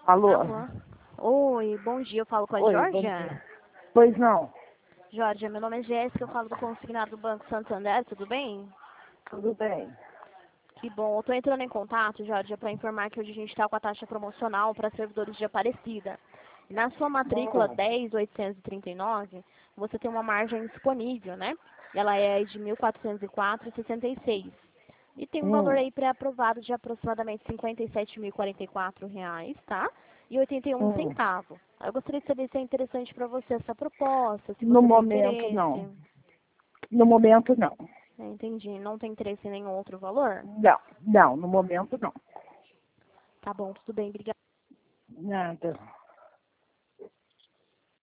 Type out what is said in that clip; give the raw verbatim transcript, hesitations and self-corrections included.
Alô? Alô? Oi, bom dia, eu falo com a Oi, bom Georgia? dia. Pois não, Georgia, meu nome é Jéssica, eu falo do consignado do Banco Santander, tudo bem? tudo bem. Que bom, eu tô entrando em contato, Georgia, para informar que hoje a gente está com a taxa promocional para servidores de Aparecida. Na sua matrícula Hum, dez mil oitocentos e trinta e nove, você tem uma margem disponível, né? Ela é de mil quatrocentos e quatro vírgula sessenta e seis. E tem um valor hum, aí pré-aprovado de aproximadamente cinquenta e sete mil e quarenta e quatro reais, tá? E oitenta e um hum. centavos. Eu gostaria de saber se é interessante para você essa proposta, se No você tem momento, não. interesse. No momento, não. É, entendi. Não tem interesse em nenhum outro valor? Não, não, no momento, não. Tá bom, tudo bem, obrigada. Nada.